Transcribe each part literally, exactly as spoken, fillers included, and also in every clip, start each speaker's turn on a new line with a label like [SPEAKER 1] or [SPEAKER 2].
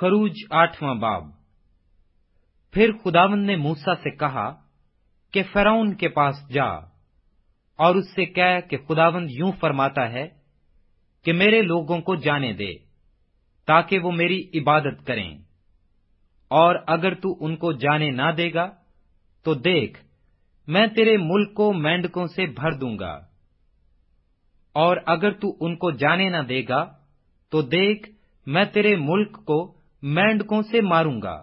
[SPEAKER 1] खरूज आठवां बाब। फिर खुदावंद ने मूसा से कहा कि फिरौन के पास जा और उससे कह कि खुदावंद यूं फरमाता है कि मेरे लोगों को जाने दे ताकि वो मेरी इबादत करें, और अगर तू उनको जाने ना देगा तो देख, मैं तेरे मुल्क को मेंढकों से भर दूंगा। और अगर तू उनको जाने ना देगा तो देख, मैं तेरे मुल्क को मेंढकों से मारूंगा,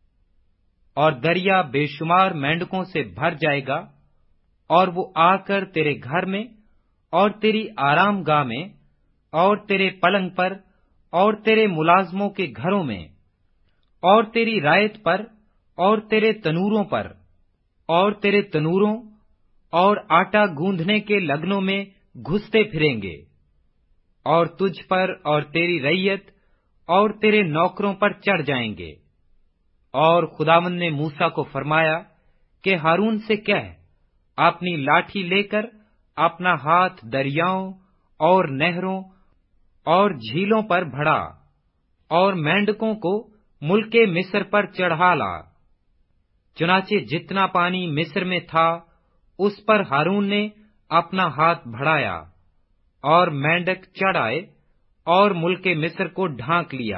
[SPEAKER 1] और दरिया बेशुमार मेंढकों से भर जाएगा, और वो आकर तेरे घर में और तेरी आरामगाह में और तेरे पलंग पर और तेरे मुलाजमों के घरों में और तेरी रायत पर और तेरे तनूरों पर और तेरे तनूरों और आटा गूंधने के लगनों में घुसते फिरेंगे, और तुझ पर और तेरी रैयत और तेरे नौकरों पर चढ़ जाएंगे। और खुदावंद ने मूसा को फरमाया कि हारून से कह, अपनी लाठी लेकर अपना हाथ दरियाओं और नहरों और झीलों पर बढ़ा और मेंढकों को मुल्के मिस्र पर चढ़ा ला। चुनाचे जितना पानी मिस्र में था उस पर हारून ने अपना हाथ बढ़ाया, और मेंढक चढ़ आए और मुल्के मिस्र को ढांक लिया।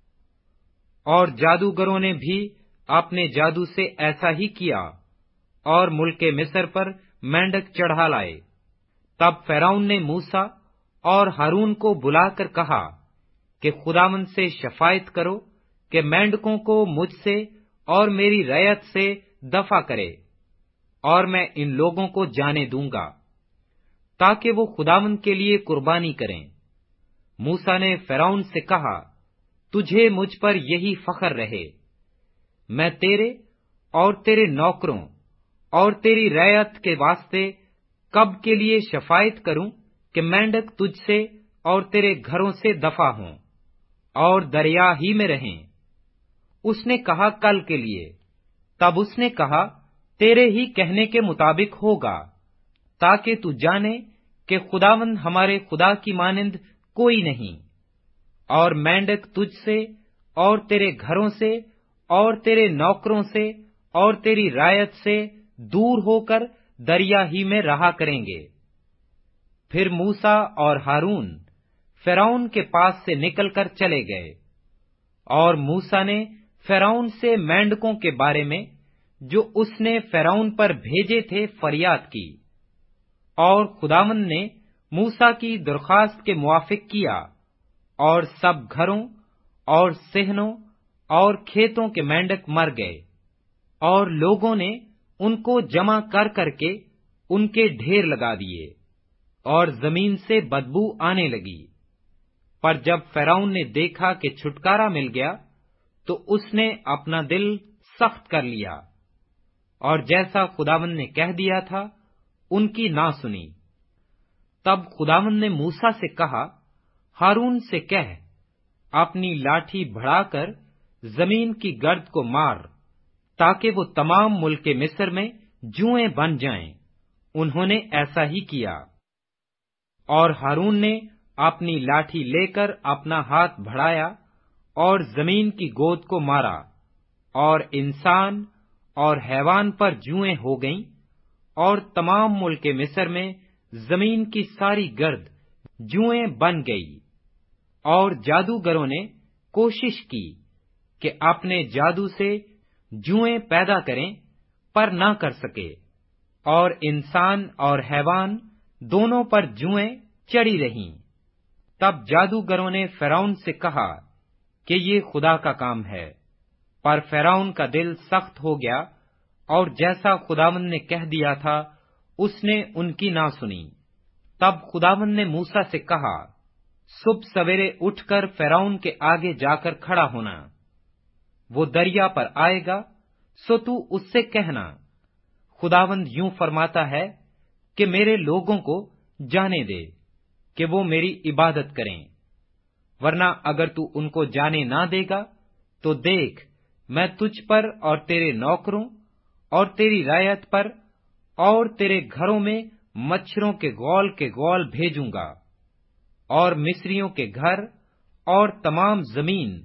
[SPEAKER 1] और जादूगरों ने भी अपने जादू से ऐसा ही किया, और मुल्के मिस्र पर मेंढक चढ़ा लाए। तब फिरौन ने मूसा और हारून को बुलाकर कहा कि खुदावंद से शफायत करो कि मेंढकों को मुझसे और मेरी रैयत से दफा करे, और मैं इन लोगों को जाने दूंगा ताकि वो खुदावंद के लिए कुर्बानी करें। मूसा ने फिरौन से कहा, तुझे मुझ पर यही फख्र रहे, मैं तेरे और तेरे नौकरों और तेरी रैयत के वास्ते कब के लिए शफायत करूं कि मेंढक तुझसे और तेरे घरों से दफा हों और दरिया ही में रहें। उसने कहा, कल के लिए। तब उसने कहा, तेरे ही कहने के मुताबिक होगा, ताकि तू जाने कि खुदावंद हमारे खुदा की मानिंद कोई नहीं, और मेंढक तुझसे और तेरे घरों से और तेरे नौकरों से और तेरी रायत से दूर होकर दरिया ही में रहा करेंगे। फिर मूसा और हारून फिरौन के पास से निकलकर चले गए, और मूसा ने फिरौन से मेंढकों के बारे में जो उसने फिरौन पर भेजे थे फरियाद की, और खुदावंद ने मूसा की दरखास्त के मुआफिक किया, और सब घरों और सेहनों और खेतों के मेंढक मर गए, और लोगों ने उनको जमा कर करके उनके ढेर लगा दिए, और जमीन से बदबू आने लगी। पर जब फिरौन ने देखा कि छुटकारा मिल गया, तो उसने अपना दिल सख्त कर लिया, और जैसा खुदावंद ने कह दिया था उनकी ना सुनी। तब खुदावंद ने मूसा से कहा, हारून से कह, अपनी लाठी बढ़ाकर जमीन की गर्द को मार, ताकि वो तमाम मुल्के मिस्र में जुएं बन जाएं। उन्होंने ऐसा ही किया। और हारून ने अपनी लाठी लेकर अपना हाथ बढ़ाया और जमीन की गोद को मारा, और इंसान और हैवान पर जुएं हो गईं, और तमाम मुल्के मिस्र में जमीन की सारी गर्द जुएं बन गई। और जादूगरों ने कोशिश की कि अपने जादू से जुएं पैदा करें, पर न कर सके, और इंसान और हैवान दोनों पर जुएं चढ़ी रहीं। तब जादूगरों ने फिरौन से कहा कि ये खुदा का काम है, पर फिरौन का दिल सख्त हो गया, और जैसा खुदावंद ने कह दिया था उसने उनकी ना सुनी। तब खुदावंद ने मूसा से कहा, सुबह सवेरे उठकर फिरौन के आगे जाकर खड़ा होना। वो दरिया पर आएगा, सो तू उससे कहना, खुदावंद यूं फरमाता है कि मेरे लोगों को जाने दे कि वो मेरी इबादत करें, वरना अगर तू उनको जाने ना देगा तो देख, मैं तुझ पर और तेरे नौकरों और तेरी रायत पर और तेरे घरों में मच्छरों के गौल के गौल भेजूंगा, और मिस्रियों के घर और तमाम जमीन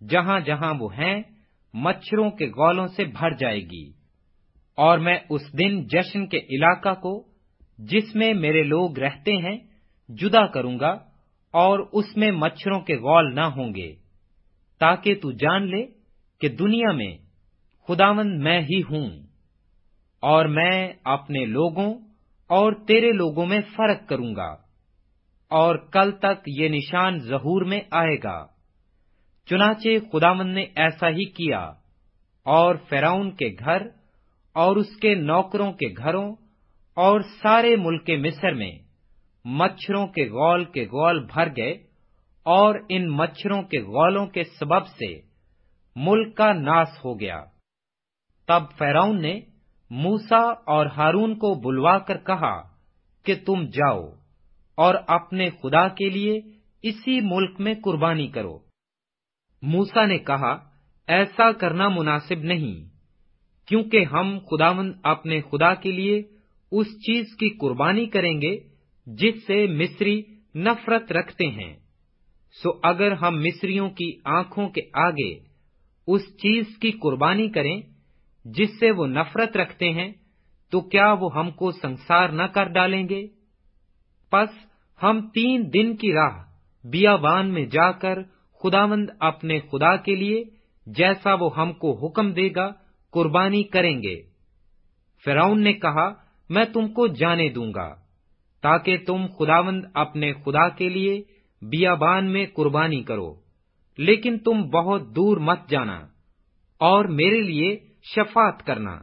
[SPEAKER 1] جہاں جہاں وہ ہیں مچھروں کے گولوں سے بھر جائے گی۔ اور میں اس دن جشن کے علاقہ کو جس میں میرے لوگ رہتے ہیں جدا کروں گا، اور اس میں مچھروں کے غول نہ ہوں گے، تاکہ تو جان لے کہ دنیا میں خداوند میں ہی ہوں، اور میں اپنے لوگوں اور تیرے لوگوں میں فرق کروں گا، اور کل تک یہ نشان ظہور میں آئے گا۔ چنانچہ خداوند نے ایسا ہی کیا، اور فرعون کے گھر اور اس کے نوکروں کے گھروں اور سارے ملک مصر میں مچھروں کے غول کے غول بھر گئے، اور ان مچھروں کے غولوں کے سبب سے ملک کا ناس ہو گیا۔ تب فرعون نے موسیٰ اور ہارون کو بلوا کر کہا کہ تم جاؤ اور اپنے خدا کے لیے اسی ملک میں قربانی کرو۔ موسیٰ نے کہا، ایسا کرنا مناسب نہیں، کیونکہ ہم خداوند اپنے خدا کے لیے اس چیز کی قربانی کریں گے جس سے مصری نفرت رکھتے ہیں۔ سو اگر ہم مصریوں کی آنکھوں کے آگے اس چیز کی قربانی کریں جس سے وہ نفرت رکھتے ہیں، تو کیا وہ ہم کو سنسار نہ کر ڈالیں گے؟ پس ہم تین دن کی راہ بیابان میں جا کر خداوند اپنے خدا کے لیے جیسا وہ ہم کو حکم دے گا قربانی کریں گے۔ فرعون نے کہا، میں تم کو جانے دوں گا، تاکہ تم خداوند اپنے خدا کے لیے بیابان میں قربانی کرو، لیکن تم بہت دور مت جانا اور میرے لیے شفاعت کرنا۔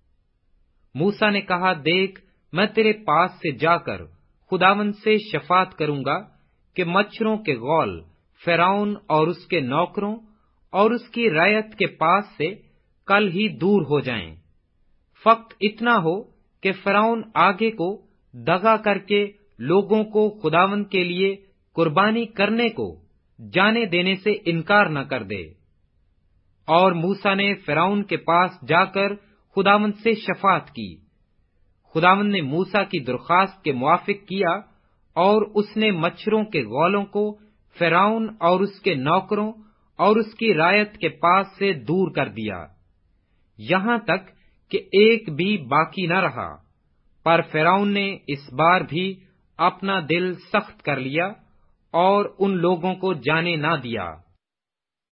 [SPEAKER 1] موسیٰ نے کہا، دیکھ، میں تیرے پاس سے جا کر خداوند سے شفاعت کروں گا کہ مچھروں کے غول فرعون اور اس کے نوکروں اور اس کی رعیت کے پاس سے کل ہی دور ہو جائیں۔ فقط اتنا ہو کہ فرعون آگے کو دغا کر کے لوگوں کو خداوند کے لیے قربانی کرنے کو جانے دینے سے انکار نہ کر دے۔ اور موسیٰ نے فرعون کے پاس جا کر خداوند سے شفاعت کی۔ خداوند نے موسیٰ کی درخواست کے موافق کیا، اور اس نے مچھروں کے غولوں کو فرعون اور اس کے نوکروں اور اس کی رعیت کے پاس سے دور کر دیا، یہاں تک کہ ایک بھی باقی نہ رہا۔ پر فرعون نے اس بار بھی اپنا دل سخت کر لیا اور ان لوگوں کو جانے نہ دیا۔